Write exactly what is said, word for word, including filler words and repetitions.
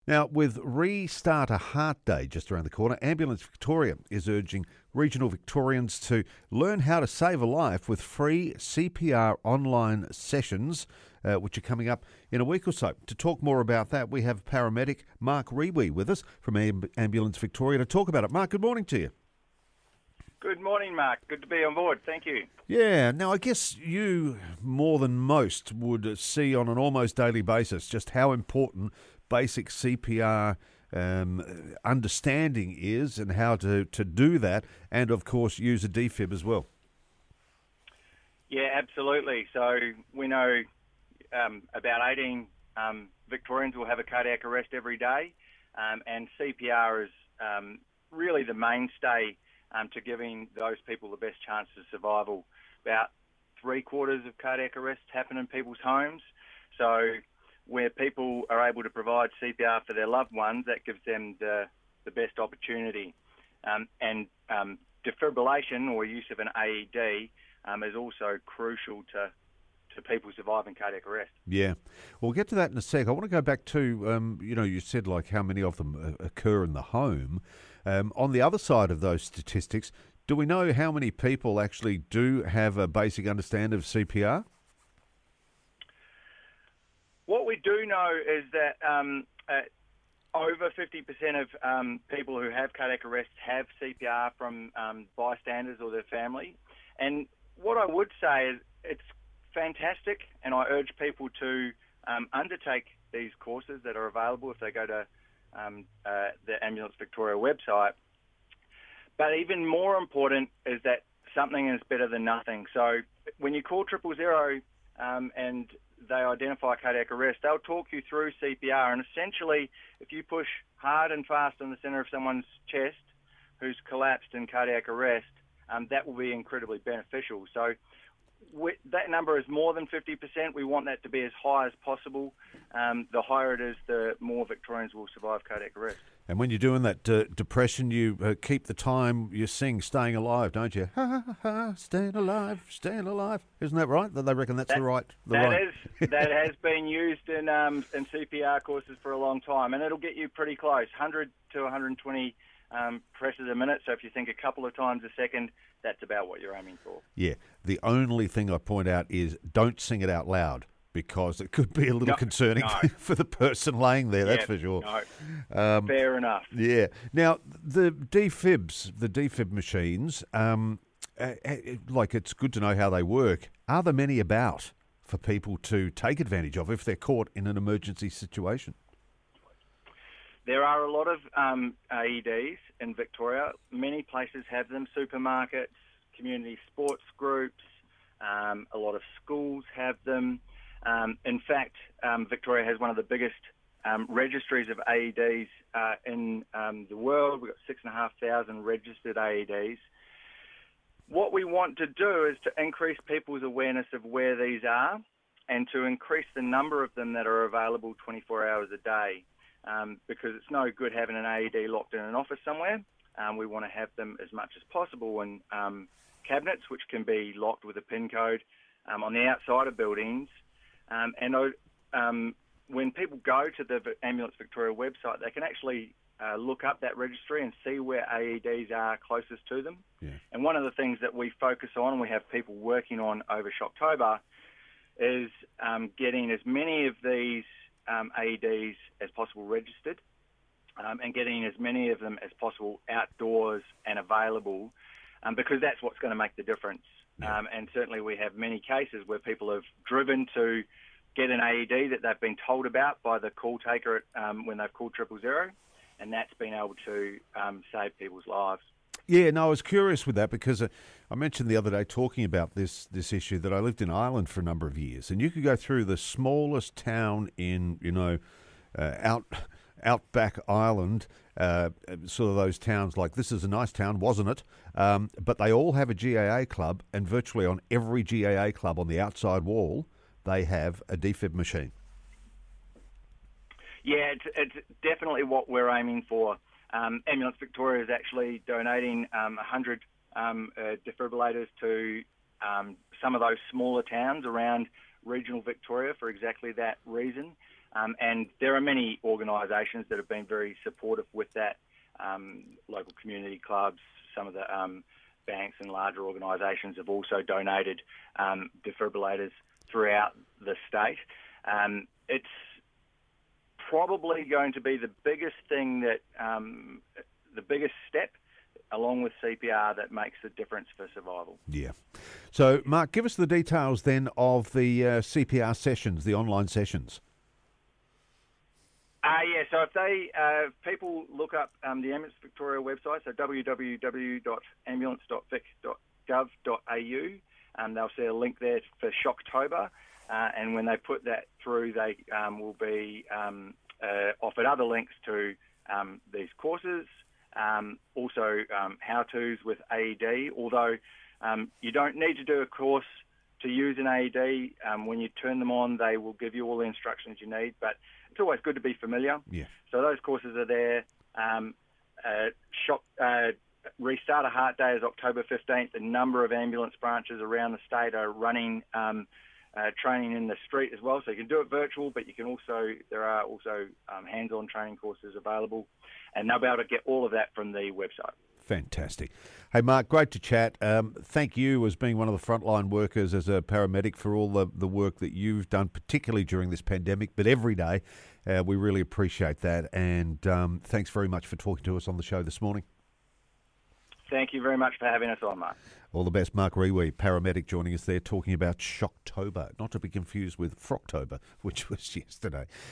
Now, with Restart a Heart Day just around the corner, Ambulance Victoria is urging regional Victorians to learn how to save a life with free C P R online sessions, uh, which are coming up in a week or so. To talk more about that, we have paramedic Mark Rewe with us from Amb- Ambulance Victoria to talk about it. Mark, good morning to you. Good morning, Mark. Good to be on board. Thank you. Yeah, now I guess you, more than most, would see on an almost daily basis just how important basic C P R um, understanding is and how to, to do that, and of course use a defib as well. Yeah, absolutely. So we know um, about eighteen um, Victorians will have a cardiac arrest every day, um, and C P R is um, really the mainstay um, to giving those people the best chance of survival. About three quarters of cardiac arrests happen in people's homes, so where people are able to provide C P R for their loved ones, that gives them the, the best opportunity. Um, and um, defibrillation or use of an A E D um, is also crucial to, to people surviving cardiac arrest. Yeah. Well, we'll get to that in a sec. I want to go back to, um, you know, you said like how many of them occur in the home. Um, on the other side of those statistics, do we know how many people actually do have a basic understanding of C P R? What we do know is that um, uh, over fifty percent of um, people who have cardiac arrest have C P R from um, bystanders or their family. And what I would say is it's fantastic, and I urge people to um, undertake these courses that are available if they go to um, uh, the Ambulance Victoria website. But even more important is that something is better than nothing. So when you call triple zero um, and they identify cardiac arrest, they'll talk you through C P R. And essentially, if you push hard and fast in the centre of someone's chest who's collapsed in cardiac arrest, um, that will be incredibly beneficial. So we, that number is more than fifty percent. We want that to be as high as possible. Um, the higher it is, the more Victorians will survive cardiac arrest. And when you're doing that uh, depression, you uh, keep the time, you sing Staying Alive, don't you? Ha, ha, ha, staying alive, staying alive. Isn't that right? That they reckon that's that, the right... The that, right. Is, that has been used in um, in C P R courses for a long time, and it'll get you pretty close, one hundred to one hundred twenty um, presses a minute. So if you think a couple of times a second, that's about what you're aiming for. Yeah. The only thing I point out is don't sing it out loud, because it could be a little no, concerning no. for the person laying there, that's yeah, for sure. No. Um, Fair enough. Yeah. Now, the defibs, the defib machines, um, uh, uh, like it's good to know how they work. Are there many about for people to take advantage of if they're caught in an emergency situation? There are a lot of um, A E Ds in Victoria. Many places have them, supermarkets, community sports groups, um, a lot of schools have them. Um, in fact, um, Victoria has one of the biggest um, registries of A E Ds uh, in um, the world. We've got six and a half thousand registered A E Ds. What we want to do is to increase people's awareness of where these are and to increase the number of them that are available twenty-four hours a day, um, because it's no good having an A E D locked in an office somewhere. Um, we want to have them as much as possible in um, cabinets, which can be locked with a PIN code, um, on the outside of buildings. Um, and um, when people go to the Ambulance Victoria website, they can actually uh, look up that registry and see where A E Ds are closest to them. Yeah. And one of the things that we focus on, and we have people working on over Shocktober, is um, getting as many of these um, A E Ds as possible registered, um, and getting as many of them as possible outdoors and available, um, because that's what's going to make the difference. Yeah. Um, and certainly we have many cases where people have driven to get an A E D that they've been told about by the call taker at, um, when they've called triple zero, and that's been able to um, save people's lives. Yeah, no, I was curious with that because uh, I mentioned the other day talking about this this issue that I lived in Ireland for a number of years, and you could go through the smallest town in, you know, uh, out outback Ireland, uh, sort of those towns like, this is a nice town, wasn't it? Um, but they all have a G A A club, and virtually on every G A A club on the outside wall, they have a defib machine. Yeah, it's, it's definitely what we're aiming for. Um, Ambulance Victoria is actually donating um, one hundred um, uh, defibrillators to um, some of those smaller towns around regional Victoria for exactly that reason. Um, and there are many organisations that have been very supportive with that, um, local community clubs, some of the um, banks and larger organisations have also donated um, defibrillators throughout the state. Um, it's probably going to be the biggest thing that, um, the biggest step, along with C P R, that makes the difference for survival. Yeah. So, Mark, give us the details then of the uh, C P R sessions, the online sessions. Uh, yeah, so if they, uh, people look up um, the Ambulance Victoria website, so w w w dot ambulance dot vic dot gov dot a u, um, they'll see a link there for Shocktober, uh, and when they put that through, they um, will be um, uh, offered other links to um, these courses, um, also um, how-tos with A E D, although um, you don't need to do a course to use an A E D. Um, when you turn them on, they will give you all the instructions you need, but it's always good to be familiar. Yeah. So those courses are there. Um, uh, shop, uh, Restart a Heart Day is October fifteenth. A number of ambulance branches around the state are running um, uh, training in the street as well. So you can do it virtual, but you can also, there are also um, hands-on training courses available, and they'll be able to get all of that from the website. Fantastic. Hey, Mark, great to chat. Um, thank you as being one of the frontline workers as a paramedic for all the, the work that you've done, particularly during this pandemic, but every day. Uh, we really appreciate that. And um, thanks very much for talking to us on the show this morning. Thank you very much for having us on, Mark. All the best. Mark Riwi, paramedic, joining us there talking about Shocktober, not to be confused with Frocktober, which was yesterday.